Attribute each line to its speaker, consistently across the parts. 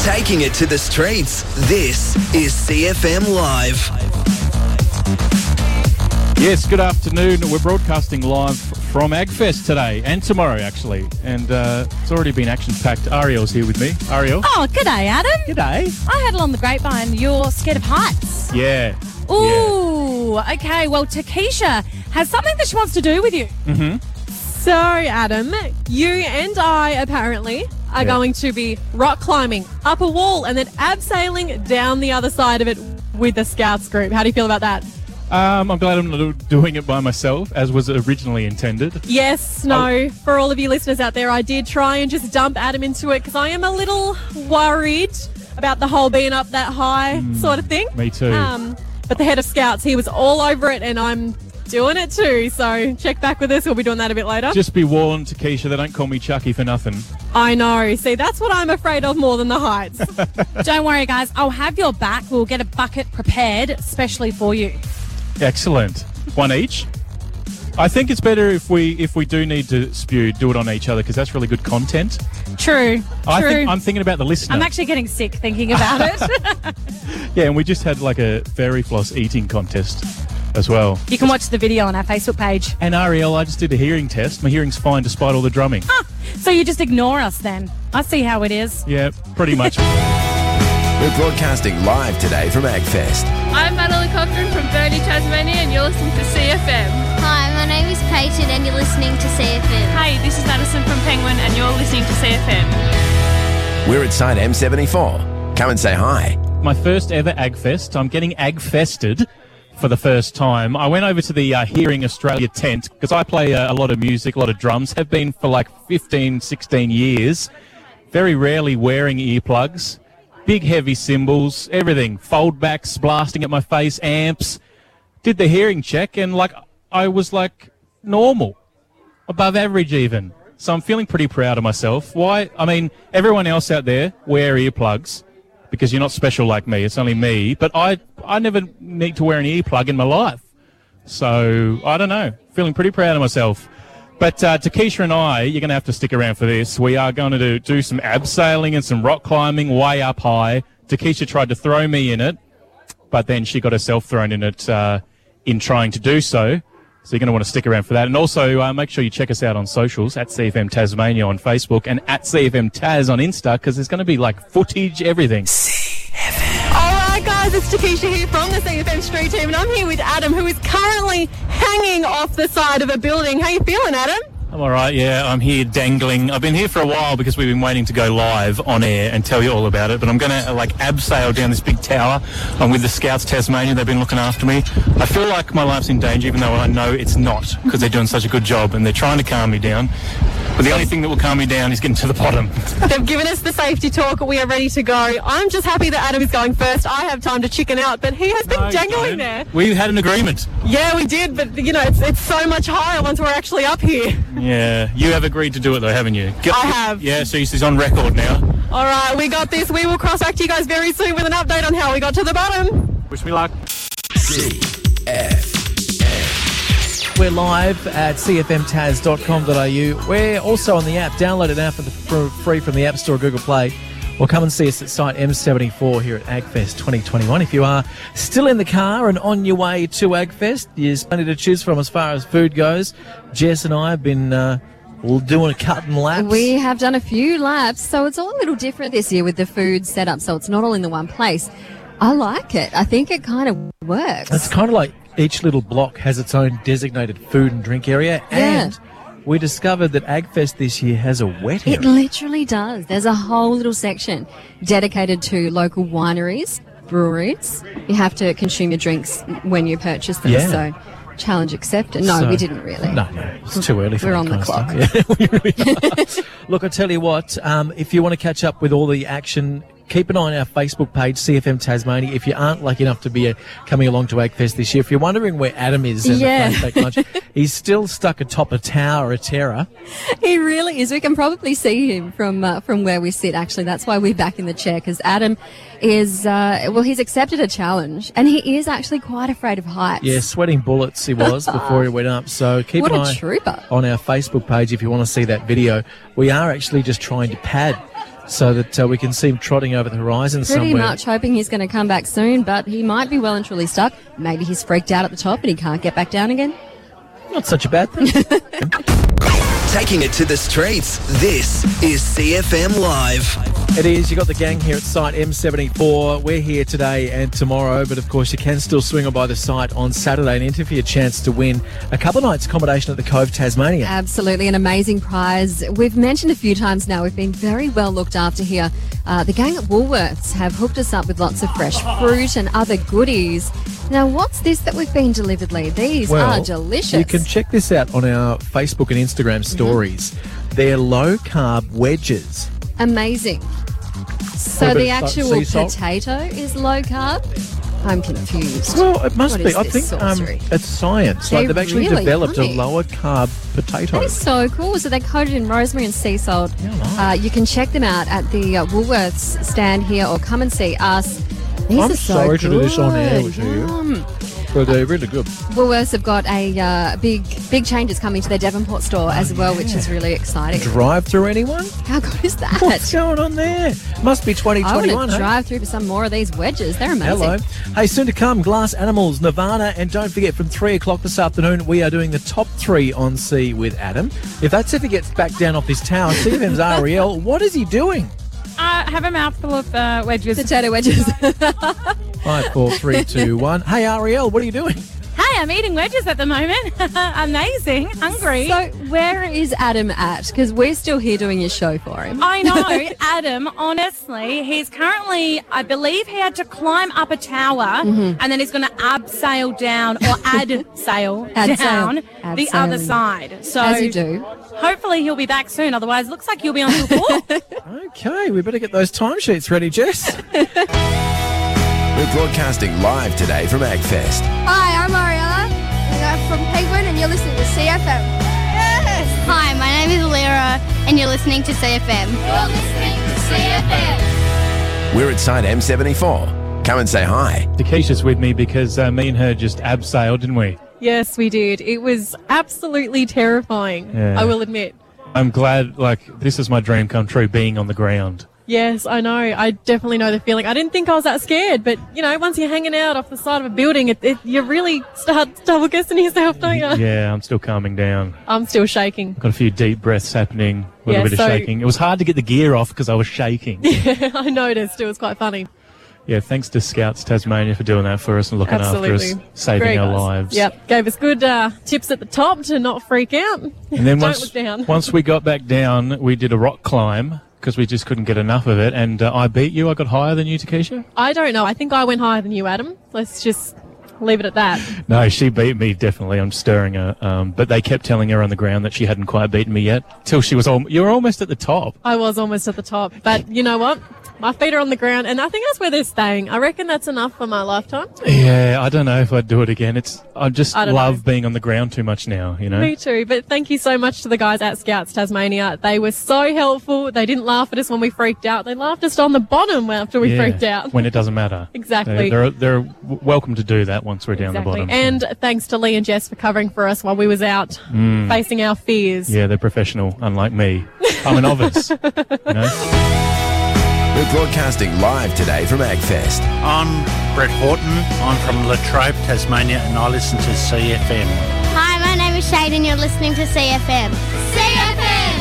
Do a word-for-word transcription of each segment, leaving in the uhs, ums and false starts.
Speaker 1: Taking it to the streets, this is C F M Live.
Speaker 2: Yes, good afternoon. We're broadcasting live from AgFest today and tomorrow, actually. And uh, it's already been action-packed. Ariel's here with me. Ariel.
Speaker 3: Oh, g'day, Adam.
Speaker 2: G'day.
Speaker 3: I heard along the grapevine you're scared of heights.
Speaker 2: Yeah.
Speaker 3: Ooh, yeah. Okay. Well, Takesha has something that she wants to do with you.
Speaker 2: Mm-hmm.
Speaker 4: So, Adam, you and I apparently are
Speaker 2: Yeah.
Speaker 4: going to be rock climbing up a wall and then abseiling down the other side of it with the Scouts group. How do you feel about that?
Speaker 2: Um, I'm glad I'm not doing it by myself, as was originally intended.
Speaker 4: Yes, no.
Speaker 2: Oh.
Speaker 4: For all of you listeners out there, I did try and just dump Adam into it because I am a little worried about the whole being up that high sort of thing.
Speaker 2: Me too.
Speaker 4: Um, but the head of Scouts, he was all over it, and I'm doing it too. So check back with us. We'll be doing that a bit later.
Speaker 2: Just be warned, Takesha, they don't call me Chucky for nothing.
Speaker 4: I know. See, that's what I'm afraid of more than the heights.
Speaker 3: Don't worry, guys. I'll have your back. We'll get a bucket prepared especially for you.
Speaker 2: Excellent. One each. I think it's better if we if we do need to spew, do it on each other because that's really good content.
Speaker 3: True.
Speaker 2: I
Speaker 3: True.
Speaker 2: think I'm thinking about the listener.
Speaker 3: I'm actually getting sick thinking about it.
Speaker 2: Yeah, and we just had like a fairy floss eating contest as well.
Speaker 3: You can watch the video on our Facebook page.
Speaker 2: And Ariel, I just did a hearing test. My hearing's fine despite all the drumming.
Speaker 3: So you just ignore us then. I see how it is.
Speaker 2: Yeah, pretty much.
Speaker 1: We're broadcasting live today from AgFest.
Speaker 5: I'm Madeline Cochran from Burnie, Tasmania, and you're listening to C F M.
Speaker 6: Hi, my name is Peyton and you're listening to C F M.
Speaker 5: Hey, this is Madison from Penguin, and you're listening to C F M.
Speaker 1: We're at site M seventy-four. Come and say hi.
Speaker 2: My first ever AgFest. I'm getting AgFested for the first time. I went over to the uh, Hearing Australia tent because I play uh, a lot of music, a lot of drums, have been for like fifteen, sixteen years. Very rarely wearing earplugs. Big heavy cymbals, everything, foldbacks blasting at my face, amps. Did the hearing check and like I was like normal, above average even. So I'm feeling pretty proud of myself. Why? I mean, everyone else out there wear earplugs because you're not special like me. It's only me. But I I never need to wear an earplug in my life. So I don't know. Feeling pretty proud of myself. But uh, Takesha and I, you're going to have to stick around for this. We are going to do, do some abseiling and some rock climbing way up high. Takesha tried to throw me in it, but then she got herself thrown in it uh, in trying to do so. So you're going to want to stick around for that. And also uh, make sure you check us out on socials, at C F M Tasmania on Facebook and at C F M Taz on Insta, because there's going to be like footage, everything.
Speaker 1: C F M.
Speaker 4: All right, guys, it's Takesha here from the C F M Street Team, and I'm here with Adam, who is currently hanging off the side of a building. How you feeling, Adam?
Speaker 2: I'm all right, yeah. I'm here dangling. I've been here for a while because we've been waiting to go live on air and tell you all about it. But I'm going to, like, abseil down this big tower. I'm with the Scouts Tasmania. They've been looking after me. I feel like my life's in danger, even though I know it's not, because they're doing such a good job and they're trying to calm me down. But the only thing that will calm me down is getting to the bottom.
Speaker 4: They've given us the safety talk. We are ready to go. I'm just happy that Adam is going first. I have time to chicken out, but he has been
Speaker 2: No, you
Speaker 4: dangling
Speaker 2: don't.
Speaker 4: there.
Speaker 2: We had an agreement.
Speaker 4: Yeah, we did, but, you know, it's, it's so much higher once we're actually up here.
Speaker 2: Yeah. You have agreed to do it, though, haven't you? Go-
Speaker 4: I have.
Speaker 2: Yeah, so she's on record now.
Speaker 4: All right, we got this. We will cross back to you guys very soon with an update on how we got to the bottom.
Speaker 2: Wish me luck.
Speaker 1: C F
Speaker 7: We're live at c f m taz dot com dot a u. We're also on the app. Download it now for, the, for free from the App Store, Google Play. Or come and see us at site M seventy-four here at AgFest twenty twenty-one. If you are still in the car and on your way to AgFest, there's plenty to choose from as far as food goes. Jess and I have been uh, doing a cut and laps.
Speaker 8: We have done a few laps, so it's all a little different this year with the food setup, so it's not all in the one place. I like it. I think it kind of works.
Speaker 7: It's kind of like each little block has its own designated food and drink area.
Speaker 8: Yeah.
Speaker 7: And we discovered that AgFest this year has a wet area.
Speaker 8: It literally does. There's a whole little section dedicated to local wineries, breweries. You have to consume your drinks when you purchase them,
Speaker 7: Yeah.
Speaker 8: so challenge accepted. No,
Speaker 7: So-
Speaker 8: we didn't really.
Speaker 7: No, no, it's too early for
Speaker 8: We're
Speaker 7: that
Speaker 8: on the
Speaker 7: kind of
Speaker 8: clock.
Speaker 7: stuff. Yeah, we really are. Look, I tell you what, um, if you want to catch up with all the action, keep an eye on our Facebook page, C F M Tasmania. If you aren't lucky enough to be uh, coming along to AgFest this year, if you're wondering where Adam is in
Speaker 8: Yeah.
Speaker 7: the flashback lunch, he's still stuck atop a tower of terror.
Speaker 8: He really is. We can probably see him from uh, from where we sit, actually. That's why we're back in the chair, because Adam is, uh, well, he's accepted a challenge, and he is actually quite afraid of heights.
Speaker 7: Yeah, sweating bullets he was before he went up. So keep
Speaker 8: What
Speaker 7: an
Speaker 8: a
Speaker 7: eye
Speaker 8: trooper.
Speaker 7: on our Facebook page if you want to see that video. We are actually just trying to pad so that uh, we can see him trotting over the horizon
Speaker 8: Pretty
Speaker 7: somewhere.
Speaker 8: much hoping he's going to come back soon, but he might be well and truly stuck. Maybe he's freaked out at the top and he can't get back down again.
Speaker 7: Not such a bad thing.
Speaker 1: Taking it to the streets, this is C F M Live.
Speaker 7: It is. You got the gang here at site M seventy-four. We're here today and tomorrow, but of course you can still swing on by the site on Saturday and enter for your chance to win a couple of nights accommodation at the Cove, Tasmania.
Speaker 8: Absolutely, an amazing prize. We've mentioned a few times now, we've been very well looked after here. Uh, the gang at Woolworths have hooked us up with lots of fresh fruit and other goodies. Now, what's this that we've been delivered, Lee? These
Speaker 7: Well,
Speaker 8: are delicious.
Speaker 7: You can check this out on our Facebook and Instagram stories. Mm-hmm. They're low-carb wedges.
Speaker 8: Amazing. So
Speaker 7: What about
Speaker 8: the
Speaker 7: salt-
Speaker 8: actual
Speaker 7: sea salt?
Speaker 8: potato is low carb? I'm confused.
Speaker 7: Well, it must
Speaker 8: What
Speaker 7: be.
Speaker 8: is
Speaker 7: I
Speaker 8: this
Speaker 7: think um,
Speaker 8: sorcery?
Speaker 7: it's science.
Speaker 8: They're
Speaker 7: Like they've actually
Speaker 8: really
Speaker 7: developed
Speaker 8: yummy.
Speaker 7: a lower-carb potato.
Speaker 8: That is so cool. So they're coated in rosemary and sea salt.
Speaker 7: Yeah, nice.
Speaker 8: Uh, you can check them out at the uh, Woolworths stand here or come and see us. These
Speaker 7: I'm
Speaker 8: are so
Speaker 7: sorry to do this on air
Speaker 8: good.
Speaker 7: with you.
Speaker 8: Yum.
Speaker 7: But they're really good.
Speaker 8: Woolworths have got a uh, big big changes coming to their Devonport store as well, which is really exciting.
Speaker 7: Drive through anyone?
Speaker 8: How good is that?
Speaker 7: What's going on there? Must be twenty
Speaker 8: I want
Speaker 7: twenty-one.
Speaker 8: to
Speaker 7: hey?
Speaker 8: drive through for some more of these wedges. They're amazing.
Speaker 7: Hello. Hey, soon to come, Glass Animals, Nirvana, and don't forget from three o'clock this afternoon, we are doing the top three on C with Adam. If that's if he gets back down off his tower, C F M's Ariel, what is he doing?
Speaker 5: I have a mouthful of uh, wedges.
Speaker 8: Potato wedges.
Speaker 7: Five, four, three, two, one. Hey, Ariel, what are you doing?
Speaker 5: Hey, I'm eating wedges at the moment. Amazing. Hungry.
Speaker 8: So where is Adam at? Because we're still here doing your show for him.
Speaker 5: I know, Adam, honestly, he's currently, I believe he had to climb up a tower
Speaker 8: Mm-hmm.
Speaker 5: and then he's going to abseil down or ad sail
Speaker 8: Ad
Speaker 5: down
Speaker 8: sail. Ad
Speaker 5: the other
Speaker 8: sailing.
Speaker 5: side. So
Speaker 8: As you do.
Speaker 5: hopefully he'll be back soon. Otherwise, it looks like you'll be on till four.
Speaker 7: Okay, we better get those timesheets ready, Jess.
Speaker 1: We're broadcasting live today from AgFest.
Speaker 6: Hi, I'm Ariella. And I'm from Penguin, and you're listening to C F M. Yes! Hi, my name is Lyra, and you're listening to C F M. You're listening to C F M.
Speaker 1: We're at site M seventy-four. Come and say hi.
Speaker 2: Keisha's with me because uh, me and her just abseiled, didn't we?
Speaker 4: Yes, we did. It was absolutely terrifying,
Speaker 2: Yeah.
Speaker 4: I will admit.
Speaker 2: I'm glad, like, this is my dream come true, being on the ground.
Speaker 4: Yes, I know. I definitely know the feeling. I didn't think I was that scared, but, you know, once you're hanging out off the side of a building, it, it, you really start double guessing yourself, don't you?
Speaker 2: Yeah, I'm still calming down.
Speaker 4: I'm still shaking.
Speaker 2: Got a few deep breaths happening, a little
Speaker 4: Yeah,
Speaker 2: bit of
Speaker 4: so-
Speaker 2: shaking. It was hard to get the gear off because I was shaking.
Speaker 4: I noticed. It was quite funny.
Speaker 2: Yeah, thanks to Scouts Tasmania for doing that for us and looking
Speaker 4: Absolutely.
Speaker 2: after us, saving
Speaker 4: Great
Speaker 2: our
Speaker 4: guys.
Speaker 2: lives.
Speaker 4: Yep. Gave us good uh, tips at the top to not freak out.
Speaker 2: And then
Speaker 4: Don't
Speaker 2: once,
Speaker 4: look down.
Speaker 2: once we got back down, we did a rock climb because we just couldn't get enough of it. And uh, I beat you. I got higher than you, Takesha.
Speaker 4: I don't know. I think I went higher than you, Adam. Let's just leave it at that.
Speaker 2: No, she beat me, definitely. I'm stirring her. Um, but they kept telling her on the ground that she hadn't quite beaten me yet. Till she was all, you were almost at the top.
Speaker 4: I was almost at the top. But you know what? My feet are on the ground, and I think that's where they're staying. I reckon that's enough for my lifetime.
Speaker 2: Yeah, I don't know if I'd do it again. It's I just
Speaker 4: I don't
Speaker 2: love
Speaker 4: know.
Speaker 2: being on the ground too much now, you know?
Speaker 4: Me too. But thank you so much to the guys at Scouts Tasmania. They were so helpful. They didn't laugh at us when we freaked out. They laughed us on the bottom after we
Speaker 2: Yeah,
Speaker 4: freaked out.
Speaker 2: when it doesn't matter.
Speaker 4: Exactly.
Speaker 2: They're, they're, they're w- welcome to do that once we're down the
Speaker 4: Exactly.
Speaker 2: bottom.
Speaker 4: And thanks to Lee and Jess for covering for us while we was out facing our fears.
Speaker 2: Mm. Yeah, they're professional, unlike me. I'm a novice. You know?
Speaker 1: We're broadcasting live today from AgFest.
Speaker 9: I'm Brett Horton. I'm from Latrobe, Tasmania, and I listen to C F M.
Speaker 6: Hi, my name is Shade, and you're listening to C F M. C F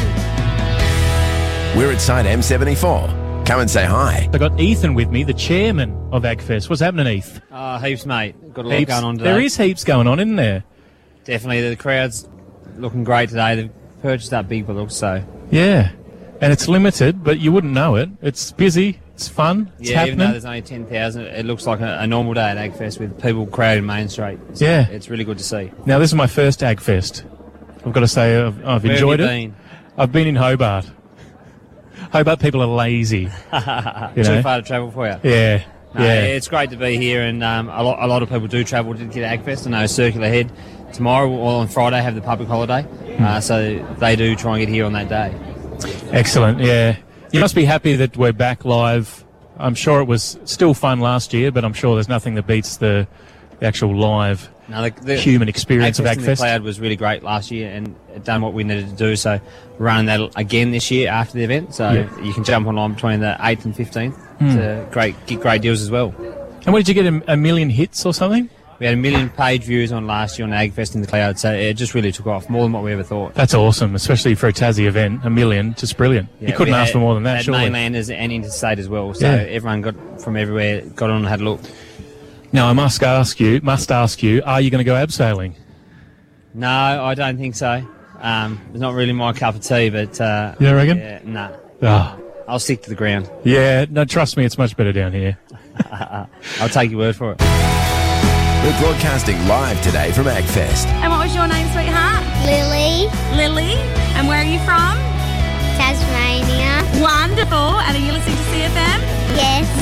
Speaker 6: M!
Speaker 1: We're at site M seventy-four. Come and say hi.
Speaker 2: I got Ethan with me, the chairman of AgFest. What's happening, Eth?
Speaker 10: Uh, heaps, mate. Got a lot
Speaker 2: Heaps.
Speaker 10: going on today.
Speaker 2: There is heaps going on, isn't there?
Speaker 10: Definitely. The crowd's looking great today. They've purchased that big book, so...
Speaker 2: Yeah. And it's limited, but you wouldn't know it. It's busy. It's fun. It's
Speaker 10: yeah, even though
Speaker 2: happening.
Speaker 10: there's only ten thousand, it looks like a, a normal day at AgFest with people crowding Main Street. So
Speaker 2: Yeah.
Speaker 10: It's really good to see.
Speaker 2: Now, this is my first AgFest. I've got to say I've, I've
Speaker 10: Where
Speaker 2: enjoyed
Speaker 10: have
Speaker 2: it.
Speaker 10: you been?
Speaker 2: I've been in Hobart. Hobart people are lazy. You
Speaker 10: Too
Speaker 2: know?
Speaker 10: far to travel for you.
Speaker 2: Yeah.
Speaker 10: No,
Speaker 2: yeah.
Speaker 10: It's great to be here, and um, a, lot, a lot of people do travel to get AgFest. I know Circular Head tomorrow or on Friday have the public holiday,
Speaker 2: Hmm.
Speaker 10: uh, so they do try and get here on that day.
Speaker 2: Excellent, yeah. You must be happy that we're back live. I'm sure it was still fun last year, but I'm sure there's nothing that beats the, the actual live
Speaker 10: No, the, the
Speaker 2: human experience of
Speaker 10: Agfest in the
Speaker 2: Agfest.
Speaker 10: Cloud was really great last year and it done what we needed to do. So we're running that again this year after the event. So
Speaker 2: Yeah.
Speaker 10: you can jump online between the eighth and fifteenth
Speaker 2: Hmm.
Speaker 10: to great get great deals as well.
Speaker 2: And what did you get, a, a million hits or something?
Speaker 10: We had a million page views on last year on Agfest in the Cloud, so it just really took off, more than what we ever thought.
Speaker 2: That's awesome, especially for a Tassie event. A million, just brilliant.
Speaker 10: Yeah,
Speaker 2: you couldn't
Speaker 10: we
Speaker 2: ask
Speaker 10: had-
Speaker 2: for more than that,
Speaker 10: had
Speaker 2: surely.
Speaker 10: mainlanders and interstate as well, so
Speaker 2: Yeah.
Speaker 10: everyone got from everywhere got on and had a look.
Speaker 2: Now, I must ask you, must ask you, are you going to go abseiling?
Speaker 10: No, I don't think so. Um, it's not really my cup of tea, but... Uh,
Speaker 2: You reckon?
Speaker 10: Yeah, no.
Speaker 2: Oh.
Speaker 10: I'll stick to the ground.
Speaker 2: Yeah, no, trust me, it's much better down here.
Speaker 10: I'll take your word for it.
Speaker 1: We're broadcasting live today from Agfest.
Speaker 5: And what was your name, sweetheart?
Speaker 6: Lily.
Speaker 5: Lily. And where are you from?
Speaker 6: Tasmania.
Speaker 5: Wonderful. And are you listening to C F M?
Speaker 6: Yes.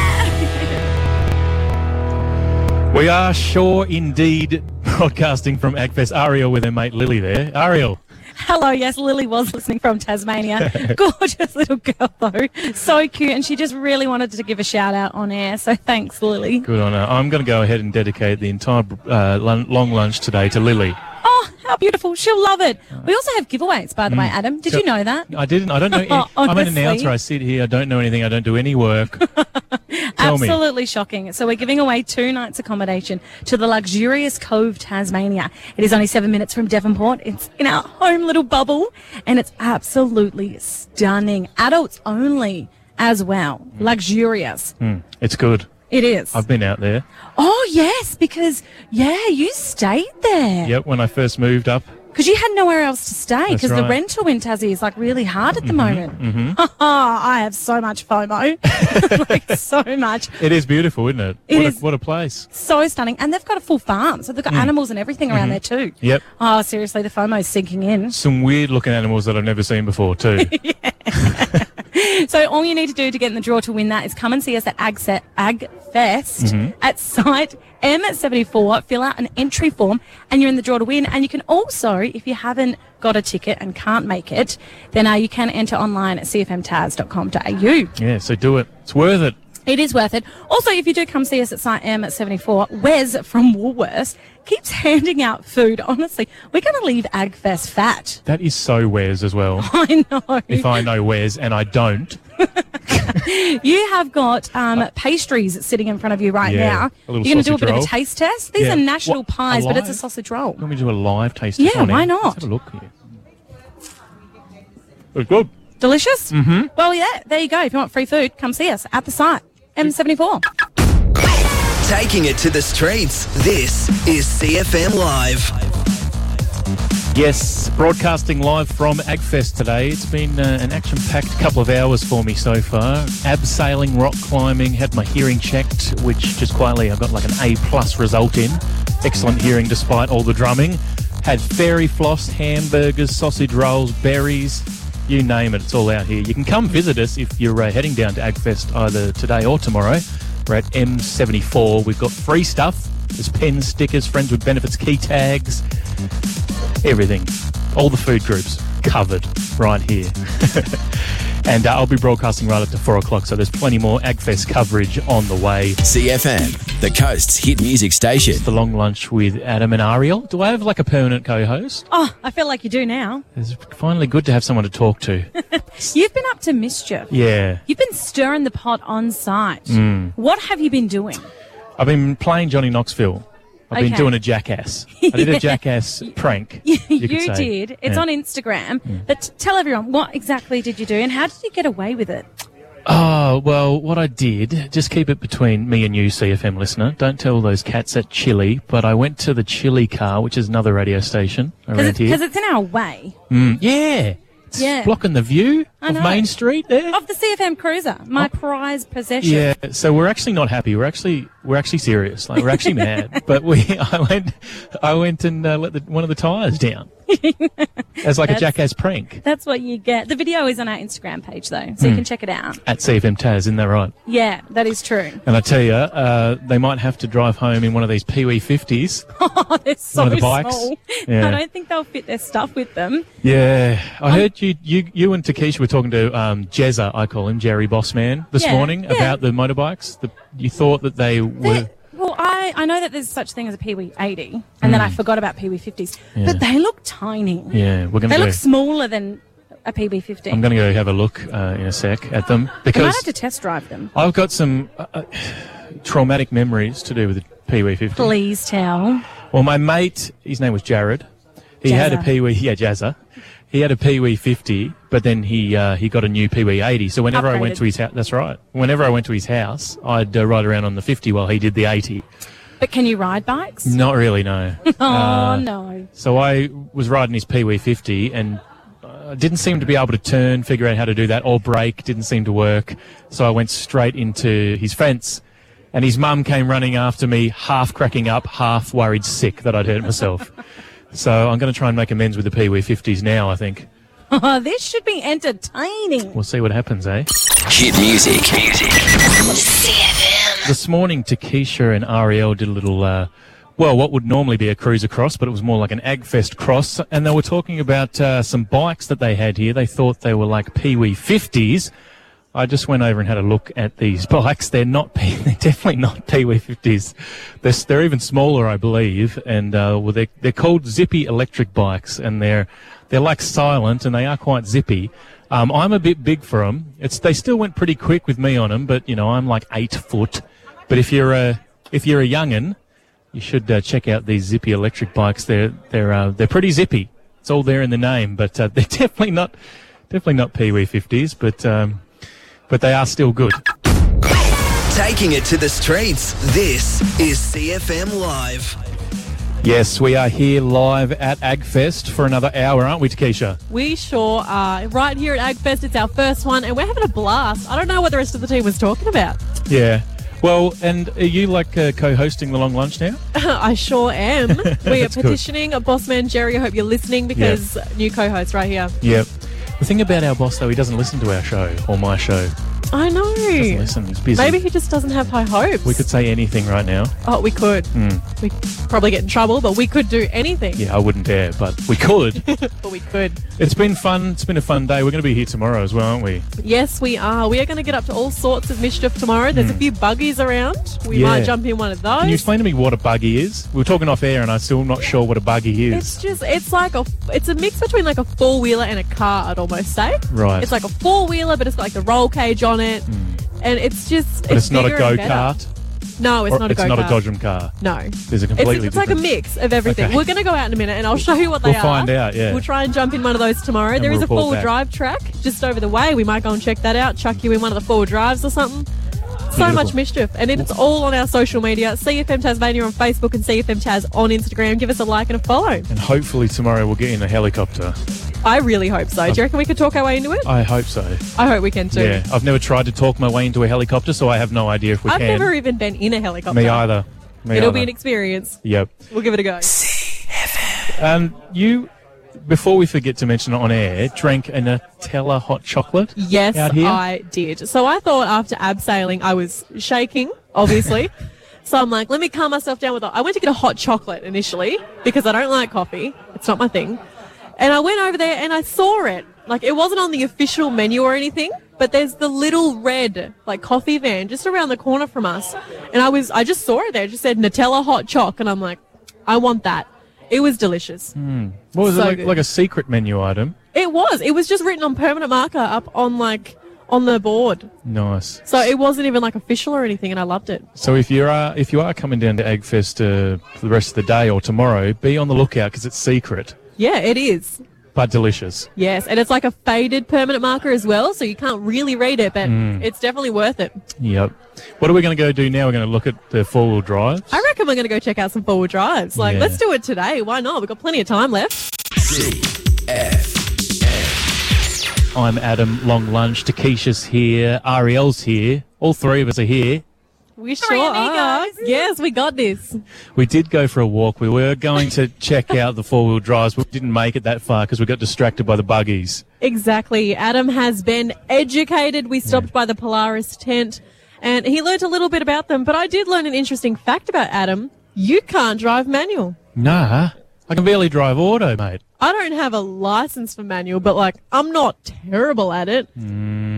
Speaker 5: Yeah.
Speaker 2: We are sure indeed broadcasting from Agfest. Ariel with her mate Lily there. Ariel.
Speaker 5: Hello, yes, Lily was listening from Tasmania. Gorgeous little girl, though. So cute, and she just really wanted to give a shout out on air, so thanks, Lily.
Speaker 2: Good on her. I'm going to go ahead and dedicate the entire uh, lun- long lunch today to Lily.
Speaker 5: Oh, how beautiful. She'll love it. We also have giveaways, by the way, Adam. Did
Speaker 2: So-
Speaker 5: you know that?
Speaker 2: I didn't. I don't know. Any,
Speaker 5: Oh,
Speaker 2: I'm an
Speaker 5: honestly.
Speaker 2: announcer. I sit here. I don't know anything. I don't do any work. Tell me.
Speaker 5: Absolutely shocking. So we're giving away two nights accommodation to the luxurious Cove, Tasmania. It is only seven minutes from Devonport. It's in our home little bubble, and it's absolutely stunning. Adults only as well. Luxurious.
Speaker 2: Mm, it's good.
Speaker 5: It is.
Speaker 2: I've been out there.
Speaker 5: Oh, yes, because, yeah, you stayed there.
Speaker 2: Yep, when I first moved up.
Speaker 5: Because you had nowhere else to stay,
Speaker 2: That's
Speaker 5: because the
Speaker 2: right.
Speaker 5: rental in Tassie is, like, really hard at the moment.
Speaker 2: Mm-hmm.
Speaker 5: I have so much FOMO. like, so much.
Speaker 2: It is beautiful, isn't it?
Speaker 5: It
Speaker 2: what,
Speaker 5: is.
Speaker 2: A, what a place.
Speaker 5: So stunning. And they've got a full farm, so they've got
Speaker 2: Mm.
Speaker 5: animals and everything around
Speaker 2: Mhm.
Speaker 5: there too.
Speaker 2: Yep.
Speaker 5: Oh, seriously, the FOMO's sinking in.
Speaker 2: Some weird looking animals that I've never seen before, too.
Speaker 5: So all you need to do to get in the draw to win that is come and see us at Agset, Agfest
Speaker 2: Mhm.
Speaker 5: at site M seventy-four. Fill out an entry form and you're in the draw to win. And you can also, if you haven't got a ticket and can't make it, then uh, you can enter online at c f m taz dot com dot a u.
Speaker 2: Yeah, so do it. It's worth it.
Speaker 5: It is worth it. Also, if you do come see us at site M at seventy-four, Wes from Woolworths keeps handing out food. Honestly, we're going to leave Agfest fat.
Speaker 2: That is so Wes as well.
Speaker 5: I know.
Speaker 2: If I know Wes and I don't.
Speaker 5: You have got um, pastries sitting in front of you right
Speaker 2: Yeah,
Speaker 5: now.
Speaker 2: a little
Speaker 5: You're going to do a
Speaker 2: sausage
Speaker 5: bit of
Speaker 2: roll.
Speaker 5: a taste test. These
Speaker 2: Yeah.
Speaker 5: are national
Speaker 2: What,
Speaker 5: pies,
Speaker 2: a
Speaker 5: but it's a
Speaker 2: live?
Speaker 5: sausage roll.
Speaker 2: You want me to do a live taste
Speaker 5: Yeah,
Speaker 2: this morning?
Speaker 5: why not?
Speaker 2: Let's have a look here. It's good.
Speaker 5: Delicious?
Speaker 2: Mm-hmm.
Speaker 5: Well, yeah, there you go. If you want free food, come see us at the site. M seventy-four.
Speaker 1: Taking it to the streets. This is C F M Live.
Speaker 2: Yes, broadcasting live from Agfest today. It's been uh, an action-packed couple of hours for me so far. Abseiling, rock climbing, had my hearing checked, which just quietly I got like an A-plus result in. Excellent hearing despite all the drumming. Had fairy floss, hamburgers, sausage rolls, berries, you name it, it's all out here. You can come visit us if you're uh, heading down to Agfest either today or tomorrow. We're at M seventy-four. We've got free stuff. There's pens, stickers, Friends with Benefits, key tags, everything. All the food groups covered right here. And uh, I'll be broadcasting right up to four o'clock, so there's plenty more Agfest coverage on the way.
Speaker 1: C F M, the coast's hit music station.
Speaker 2: The long lunch with Adam and Ariel. Do I have like a permanent co-host?
Speaker 5: Oh, I feel like you do now.
Speaker 2: It's finally good to have someone to talk to.
Speaker 5: You've been up to mischief.
Speaker 2: Yeah.
Speaker 5: You've been stirring the pot on site.
Speaker 2: Mm.
Speaker 5: What have you been doing?
Speaker 2: I've been playing Johnny Knoxville. I've been
Speaker 5: Okay.
Speaker 2: doing a jackass. I did a jackass prank.
Speaker 5: You,
Speaker 2: you could say.
Speaker 5: did. It's
Speaker 2: Yeah.
Speaker 5: on Instagram. But t- tell everyone, what exactly did you do and how did you get away with it?
Speaker 2: Oh, well, what I did, just keep it between me and you, C F M listener. Don't tell those cats at Chili, but I went to the Chili car, which is another radio station
Speaker 5: Because
Speaker 2: around
Speaker 5: it's,
Speaker 2: here.
Speaker 5: 'cause it's in our way.
Speaker 2: Mm, yeah. It's
Speaker 5: Yeah.
Speaker 2: blocking the view
Speaker 5: I
Speaker 2: of
Speaker 5: know.
Speaker 2: Main Street there.
Speaker 5: Of the C F M Cruiser, my prized possession.
Speaker 2: Yeah, so we're actually not happy. We're actually we're actually serious. Like we're actually mad. But we I went I went and uh, let the, one of the tyres down as like a
Speaker 5: That's-
Speaker 2: jackass prank
Speaker 5: That's what you get. The video is on our Instagram page, though, so you
Speaker 2: Hmm.
Speaker 5: can check it out.
Speaker 2: at C F M Taz. Isn't that right?
Speaker 5: Yeah, that is true.
Speaker 2: And I tell you, uh, they might have to drive home in one of these Pee Wee fifties.
Speaker 5: Oh, they're so
Speaker 2: One of the bikes.
Speaker 5: small.
Speaker 2: Yeah.
Speaker 5: I don't think they'll fit their stuff with them.
Speaker 2: Yeah, I heard you, you, you and Takesha were talking to um, Jezza, I call him Jerry Bossman, this
Speaker 5: Yeah,
Speaker 2: morning
Speaker 5: yeah.
Speaker 2: about the motorbikes. The, you thought that they were.
Speaker 5: Well, I, I know that there's such thing as a Pee Wee eighty, and then I forgot about Pee Wee fifties,
Speaker 2: Yeah.
Speaker 5: but they look tiny.
Speaker 2: Yeah, we're going
Speaker 5: They
Speaker 2: to go.
Speaker 5: look smaller than a P B fifty.
Speaker 2: I'm going to go have a look uh, in a sec at them
Speaker 5: We might
Speaker 2: because
Speaker 5: have to test drive them.
Speaker 2: I've got some uh, uh, traumatic memories to do with the Pee Wee fifty.
Speaker 5: Please tell.
Speaker 2: Well, my mate, his name was Jared. He had a
Speaker 5: Jazza.
Speaker 2: Pee Wee, yeah, Jazza. He had a Pee Wee fifty, but then he uh, he got a new Pee Wee eighty. So whenever I went
Speaker 5: Upgraded.
Speaker 2: to his house, that's right. Whenever I went to his house, I'd uh, ride around on the fifty while he did the eighty.
Speaker 5: But can you ride bikes?
Speaker 2: Not really, no.
Speaker 5: Oh,
Speaker 2: Uh,
Speaker 5: no.
Speaker 2: So I was riding his Pee Wee fifty and uh, didn't seem to be able to turn, figure out how to do that, or brake, didn't seem to work. So I went straight into his fence, and his mum came running after me, half cracking up, half worried sick that I'd hurt myself. So I'm going to try and make amends with the Pee Wee fifties now, I think.
Speaker 5: Oh, this should be entertaining.
Speaker 2: We'll see what happens, eh?
Speaker 1: Hit music. Music.
Speaker 2: This morning, Takesha and Ariel did a little, uh, well, what would normally be a cruiser cross, but it was more like an Agfest cross. And they were talking about uh, some bikes that they had here. They thought they were like Pee Wee fifties. I just went over and had a look at these bikes. They're not, P- they're definitely not Pee Wee fifties. They're, they're even smaller, I believe. And uh, well, they're, they're called Zippy electric bikes, and they're they're like silent, and they are quite zippy. Um, I'm a bit big for them. It's they still went pretty quick with me on them, but you know I'm like eight foot. But if you're a if you're a young'un, you should uh, check out these Zippy electric bikes. They're they're uh, they're pretty zippy. It's all there in the name, but uh, they're definitely not definitely not Pee Wee fifties. But um, but they are still good.
Speaker 1: Taking it to the streets, this is C F M Live.
Speaker 2: Yes, we are here live at Agfest for another hour, aren't we, Takesha?
Speaker 4: We sure are. Right here at Agfest, it's our first one, and we're having a blast. I don't know what the rest of the team was talking about.
Speaker 2: Yeah. Well, and are you like uh, co-hosting the long lunch now?
Speaker 4: I sure am. We are
Speaker 2: That's good.
Speaker 4: petitioning Bossman Jerry. I hope you're listening because new co-host right here.
Speaker 2: Yep. The thing about our boss, though, he doesn't listen to our show or my show.
Speaker 4: I know.
Speaker 2: He doesn't listen. He's busy.
Speaker 4: Maybe he just doesn't have high hopes.
Speaker 2: We could say anything right now.
Speaker 4: Oh, we could.
Speaker 2: Mm.
Speaker 4: We probably get in trouble, but we could do anything.
Speaker 2: Yeah, I wouldn't dare, but we could.
Speaker 4: But we could.
Speaker 2: It's been fun. It's been a fun day. We're going to be here tomorrow as well, aren't we?
Speaker 4: Yes, we are. We are going to get up to all sorts of mischief tomorrow. There's a few buggies around. We
Speaker 2: Hmm. Yeah.
Speaker 4: might jump in one of those.
Speaker 2: Can you explain to me what a buggy is? We were talking off air, and I'm still not sure what a buggy is.
Speaker 4: It's just, it's like a, it's a mix between like a four wheeler and a car, I'd almost say.
Speaker 2: Right.
Speaker 4: It's like a four wheeler, but it's got like the roll cage on it. And it's just,
Speaker 2: But it's not a
Speaker 4: bigger and better.
Speaker 2: go-kart?
Speaker 4: No, it's
Speaker 2: Or
Speaker 4: not a
Speaker 2: it's
Speaker 4: go-kart.
Speaker 2: not a Dodgem car?
Speaker 4: No.
Speaker 2: There's a
Speaker 4: It's,
Speaker 2: completely
Speaker 4: it's like a
Speaker 2: different...
Speaker 4: mix of everything.
Speaker 2: Okay.
Speaker 4: We're going to go out in a minute and I'll show you what they
Speaker 2: We'll
Speaker 4: are.
Speaker 2: find out, yeah.
Speaker 4: We'll try and jump in one of those tomorrow.
Speaker 2: And
Speaker 4: There
Speaker 2: we'll
Speaker 4: is a
Speaker 2: report
Speaker 4: four-wheel
Speaker 2: back.
Speaker 4: drive track just over the way. We might go and check that out, chuck you in one of the four-wheel drives or something. So
Speaker 2: Beautiful.
Speaker 4: much mischief. And it's all on our social media. C F M Tasmania on Facebook and C F M Taz on Instagram. Give us a like and a follow.
Speaker 2: And hopefully tomorrow we'll get in a helicopter.
Speaker 4: I really hope so. Do you reckon we could talk our way into it?
Speaker 2: I hope so.
Speaker 4: I hope we can too.
Speaker 2: Yeah, I've never tried to talk my way into a helicopter, so I have no idea if we
Speaker 4: I've
Speaker 2: can.
Speaker 4: never even been in a helicopter.
Speaker 2: Me either. Me
Speaker 4: It'll
Speaker 2: either.
Speaker 4: be an experience.
Speaker 2: Yep.
Speaker 4: We'll give it a go.
Speaker 2: Um, you, before we forget to mention it on air, drank a Nutella hot chocolate.
Speaker 4: Yes,
Speaker 2: out here?
Speaker 4: I did. So I thought after abseiling, I was shaking, obviously. So I'm like, let me calm myself down with it. I went to get a hot chocolate initially because I don't like coffee. It's not my thing. And I went over there and I saw it. Like, it wasn't on the official menu or anything, but there's the little red, like, coffee van just around the corner from us. And I was, I just saw it there. It just said Nutella hot choc. And I'm like, I want that. It was delicious.
Speaker 2: Mm. What was
Speaker 4: So
Speaker 2: it, like,
Speaker 4: good.
Speaker 2: like a secret menu item?
Speaker 4: It was. It was just written on permanent marker up on, like, on the board.
Speaker 2: Nice.
Speaker 4: So it wasn't even like official or anything, and I loved it.
Speaker 2: So if you are if you are coming down to Agfest uh, for the rest of the day or tomorrow, be on the lookout because it's secret
Speaker 4: Yeah, it is.
Speaker 2: but delicious.
Speaker 4: Yes, and it's like a faded permanent marker as well, so you can't really read it, but
Speaker 2: Mm.
Speaker 4: it's definitely worth it.
Speaker 2: Yep. What are we going to go do now? We're going to look at the four wheel drives.
Speaker 4: I reckon we're going to go check out some four-wheel drives. Like,
Speaker 2: Yeah.
Speaker 4: let's do it today. Why not? We've got plenty of time left.
Speaker 1: C F
Speaker 2: I'm Adam. Long lunch. Takesha's here. Ariel's here. All three of us are here.
Speaker 4: We sure are. Yes, we got this.
Speaker 2: We did go for a walk. We were going to check out the four wheel drives. We didn't make it that far because we got distracted by the buggies.
Speaker 4: Exactly. Adam has been educated. We stopped by the Polaris tent, and he learnt a little bit about them. But I did learn an interesting fact about Adam. You can't drive manual.
Speaker 2: Nah, I can barely drive auto, mate.
Speaker 4: I don't have a license for manual, but, like, I'm not terrible at it.
Speaker 2: Mm,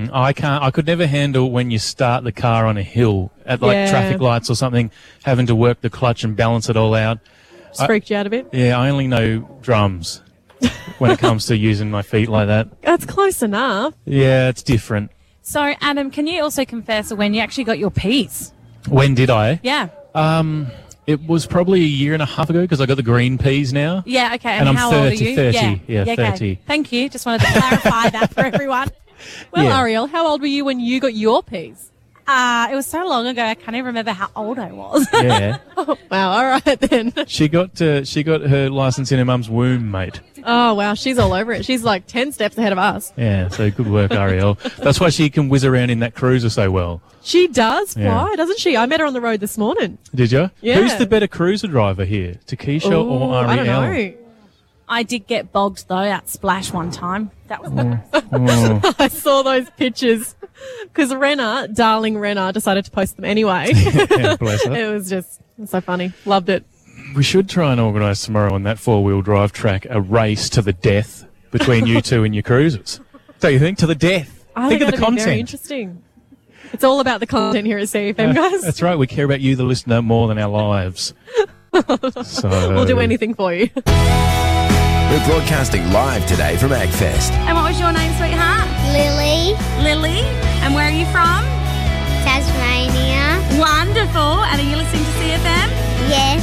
Speaker 2: Mm, I can't. I could never handle when you start the car on a hill at like
Speaker 4: Yeah.
Speaker 2: traffic lights or something, having to work the clutch and balance it all out.
Speaker 4: Just freaked you out a bit.
Speaker 2: Yeah, I only know drums when it comes to using my feet like that.
Speaker 4: That's close enough.
Speaker 2: Yeah, it's different.
Speaker 5: So, Adam, can you also confess when you actually got your piece?
Speaker 2: When did I?
Speaker 5: Yeah.
Speaker 2: Um, it was probably a year and a half ago because I got the green peas now.
Speaker 5: Yeah, okay.
Speaker 2: And I'm
Speaker 5: how
Speaker 2: thirty,
Speaker 5: old are you?
Speaker 2: thirty. Yeah,
Speaker 5: okay.
Speaker 2: thirty.
Speaker 5: Thank you. Just wanted to clarify that for everyone.
Speaker 4: Well,
Speaker 2: Yeah.
Speaker 4: Ariel, how old were you when you got your piece?
Speaker 5: Uh, it was so long ago, I can't even remember how old I was.
Speaker 2: Yeah.
Speaker 4: Wow, all right then.
Speaker 2: She got uh, she got her license in her mum's womb, mate.
Speaker 4: Oh, wow, she's all over it. She's like ten steps ahead of us.
Speaker 2: Yeah, so good work, Ariel. That's why she can whiz around in that cruiser so well.
Speaker 4: She does fly,
Speaker 2: Yeah.
Speaker 4: doesn't she? I met her on the road this morning.
Speaker 2: Did you?
Speaker 4: Yeah.
Speaker 2: Who's the better cruiser driver here, Takesha
Speaker 4: Ooh,
Speaker 2: or Ariel?
Speaker 4: I don't know.
Speaker 5: I did get bogged, though, at Splash one time. That was
Speaker 2: Oh.
Speaker 4: I saw those pictures because Renna, darling Renna, decided to post them anyway.
Speaker 2: Yeah, bless her.
Speaker 4: It was just so funny. Loved it.
Speaker 2: We should try and organise tomorrow on that four-wheel drive track a race to the death between you two and your cruisers. Don't you think? To the death.
Speaker 4: I
Speaker 2: think
Speaker 4: think
Speaker 2: of the
Speaker 4: that'd be very
Speaker 2: content.
Speaker 4: interesting. It's all about the content here at C F M, guys.
Speaker 2: That's right. We care about you, the listener, more than our lives. So
Speaker 4: We'll do anything for you.
Speaker 1: We're broadcasting live today from AgFest.
Speaker 5: And what was your name, sweetheart?
Speaker 6: Lily,
Speaker 5: Lily. And where are you from?
Speaker 6: Tasmania.
Speaker 5: Wonderful. And are you listening to C F M?
Speaker 6: Yes.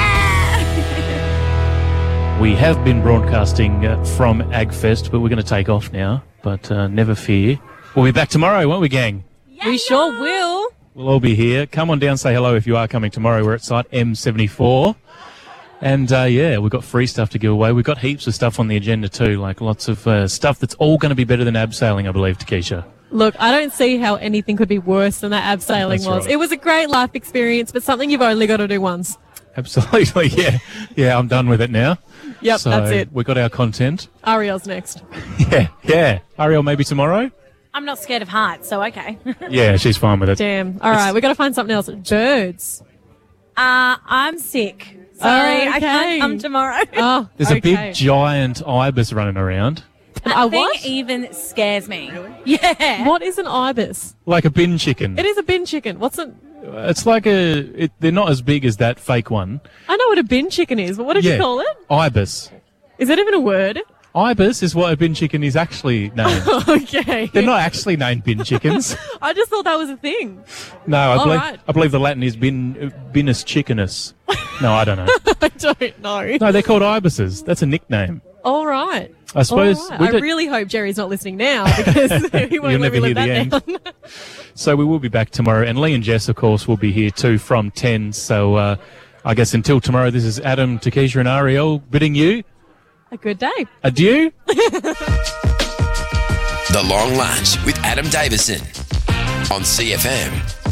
Speaker 5: Yeah.
Speaker 2: We have been broadcasting uh, from AgFest, but we're going to take off now. But uh, never fear. We'll be back tomorrow, won't we, gang?
Speaker 4: We sure will.
Speaker 2: We'll all be here. Come on down, say hello if you are coming tomorrow. We're at site M seventy-four. And, uh, yeah, we've got free stuff to give away. We've got heaps of stuff on the agenda too, like lots of uh, stuff that's all going to be better than abseiling, I believe, Takesha.
Speaker 4: Look, I don't see how anything could be worse than that abseiling
Speaker 2: That's
Speaker 4: was.
Speaker 2: right.
Speaker 4: It was a great life experience, but something you've only got to do once.
Speaker 2: Absolutely, yeah. Yeah, I'm done with it now.
Speaker 4: Yep,
Speaker 2: so
Speaker 4: that's it.
Speaker 2: We've got our content.
Speaker 4: Ariel's next.
Speaker 2: Yeah, yeah. Ariel, maybe tomorrow?
Speaker 5: I'm not scared of heights, so okay. uh,
Speaker 2: Yeah, she's fine with it.
Speaker 4: Damn. All right, we've got to find something else. Birds.
Speaker 5: I'm sick. Sorry,
Speaker 4: Oh,
Speaker 5: I
Speaker 4: okay.
Speaker 5: can't come tomorrow.
Speaker 4: Oh,
Speaker 2: There's a
Speaker 4: okay.
Speaker 2: big giant ibis running around.
Speaker 5: That
Speaker 4: A
Speaker 5: thing
Speaker 4: what?
Speaker 5: even scares me. Yeah.
Speaker 4: What is an ibis?
Speaker 2: Like a bin chicken.
Speaker 4: It is a bin chicken. What's it?
Speaker 2: It's like a... It, they're not as big as that fake one.
Speaker 4: I know what a bin chicken is, but what did
Speaker 2: Yeah.
Speaker 4: you call it?
Speaker 2: Ibis.
Speaker 4: Is that even a word?
Speaker 2: Ibis is what a bin chicken is actually named.
Speaker 4: Okay.
Speaker 2: They're not actually named bin chickens.
Speaker 4: I just thought that was a thing.
Speaker 2: No, I
Speaker 4: All
Speaker 2: believe
Speaker 4: right.
Speaker 2: I believe the Latin is bin binus chickenus. No, I don't know.
Speaker 4: I don't know.
Speaker 2: No, they're called ibises. That's a nickname.
Speaker 4: All right.
Speaker 2: I suppose
Speaker 4: All right.
Speaker 2: we
Speaker 4: I
Speaker 2: don't-
Speaker 4: really hope Jerry's not listening now because he won't
Speaker 2: You'll
Speaker 4: let
Speaker 2: never
Speaker 4: me
Speaker 2: hear
Speaker 4: live
Speaker 2: the
Speaker 4: that
Speaker 2: end.
Speaker 4: down.
Speaker 2: So we will be back tomorrow, and Lee and Jess, of course, will be here too from ten. So uh, I guess until tomorrow, this is Adam, Takesha, and Ariel bidding you
Speaker 4: A good day.
Speaker 2: adieu.
Speaker 1: The Long Lunch with Adam Davison on C F M.